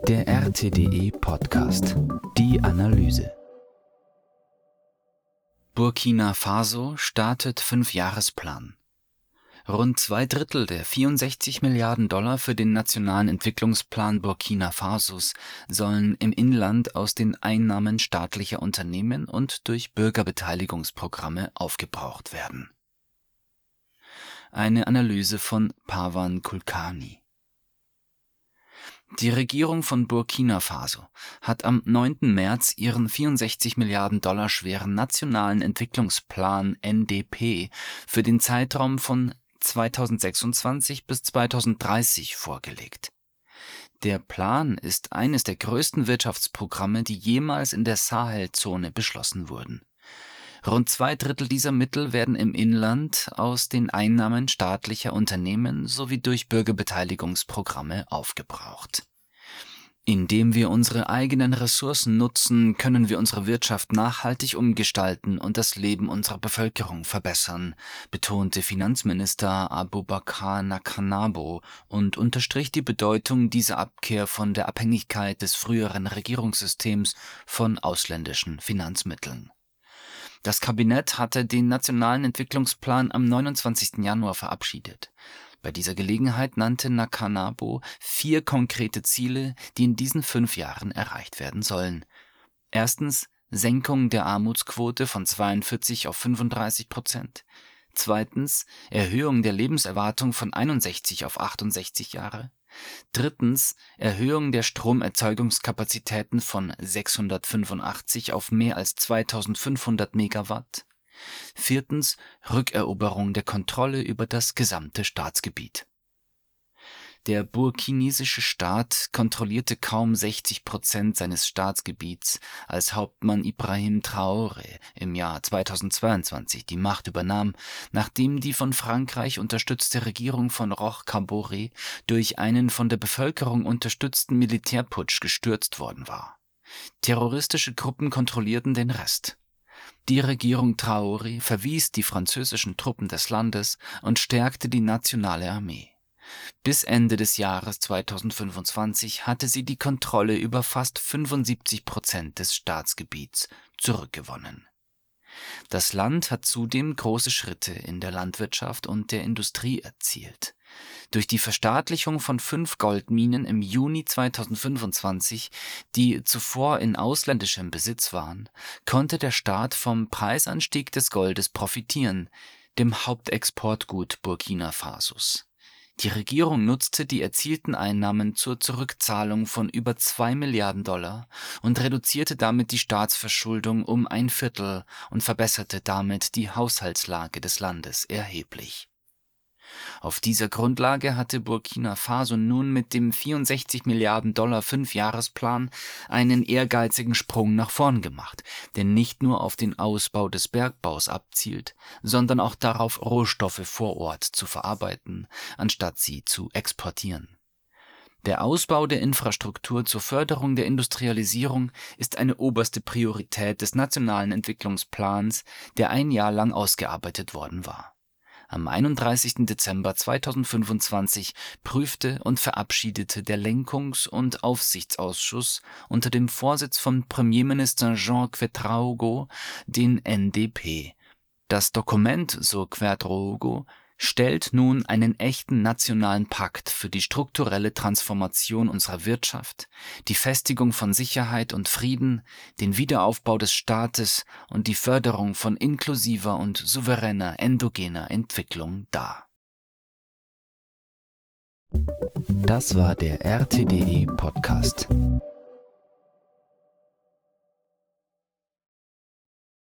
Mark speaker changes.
Speaker 1: Der RTDE Podcast. Die Analyse. Burkina Faso startet 5-Jahresplan. Rund 2/3 der 64 Milliarden $ für den nationalen Entwicklungsplan Burkina Fasos sollen im Inland aus den Einnahmen staatlicher Unternehmen und durch Bürgerbeteiligungsprogramme aufgebraucht werden. Eine Analyse von Pavan Kulkarni. Die Regierung von Burkina Faso hat am 9. März ihren 64 Milliarden $ schweren nationalen Entwicklungsplan NDP für den Zeitraum von 2026 bis 2030 vorgelegt. Der Plan ist eines der größten Wirtschaftsprogramme, die jemals in der Sahelzone beschlossen wurden. Rund 2/3 dieser Mittel werden im Inland aus den Einnahmen staatlicher Unternehmen sowie durch Bürgerbeteiligungsprogramme aufgebraucht. Indem wir unsere eigenen Ressourcen nutzen, können wir unsere Wirtschaft nachhaltig umgestalten und das Leben unserer Bevölkerung verbessern, betonte Finanzminister Aboubacar Nakanabo und unterstrich die Bedeutung dieser Abkehr von der Abhängigkeit des früheren Regierungssystems von ausländischen Finanzmitteln. Das Kabinett hatte den Nationalen Entwicklungsplan am 29. Januar verabschiedet. Bei dieser Gelegenheit nannte Nakanabo 4 konkrete Ziele, die in diesen 5 Jahren erreicht werden sollen. Erstens Senkung der Armutsquote von 42 auf 35%. Zweitens Erhöhung der Lebenserwartung von 61 auf 68 Jahre. Drittens Erhöhung der Stromerzeugungskapazitäten von 685 auf mehr als 2500 Megawatt. Viertens Rückeroberung der Kontrolle über das gesamte Staatsgebiet. Der burkinesische Staat kontrollierte kaum 60% seines Staatsgebiets, als Hauptmann Ibrahim Traoré im Jahr 2022 die Macht übernahm, nachdem die von Frankreich unterstützte Regierung von Roch Kaboré durch einen von der Bevölkerung unterstützten Militärputsch gestürzt worden war. Terroristische Gruppen kontrollierten den Rest. Die Regierung Traoré verwies die französischen Truppen des Landes und stärkte die nationale Armee. Bis Ende des Jahres 2025 hatte sie die Kontrolle über fast 75% des Staatsgebiets zurückgewonnen. Das Land hat zudem große Schritte in der Landwirtschaft und der Industrie erzielt. Durch die Verstaatlichung von 5 Goldminen im Juni 2025, die zuvor in ausländischem Besitz waren, konnte der Staat vom Preisanstieg des Goldes profitieren, dem Hauptexportgut Burkina Fasos. Die Regierung nutzte die erzielten Einnahmen zur Zurückzahlung von über 2 Milliarden $ und reduzierte damit die Staatsverschuldung um 1/4 und verbesserte damit die Haushaltslage des Landes erheblich. Auf dieser Grundlage hatte Burkina Faso nun mit dem 64 Milliarden $ 5-Jahresplan einen ehrgeizigen Sprung nach vorn gemacht, der nicht nur auf den Ausbau des Bergbaus abzielt, sondern auch darauf, Rohstoffe vor Ort zu verarbeiten, anstatt sie zu exportieren. Der Ausbau der Infrastruktur zur Förderung der Industrialisierung ist eine oberste Priorität des Nationalen Entwicklungsplans, der ein Jahr lang ausgearbeitet worden war. Am 31. Dezember 2025 prüfte und verabschiedete der Lenkungs- und Aufsichtsausschuss unter dem Vorsitz von Premierminister Jean Ouédraogo den NDP. Das Dokument, so Ouédraogo, stellt nun einen echten nationalen Pakt für die strukturelle Transformation unserer Wirtschaft, die Festigung von Sicherheit und Frieden, den Wiederaufbau des Staates und die Förderung von inklusiver und souveräner endogener Entwicklung dar. Das war der RTDE Podcast.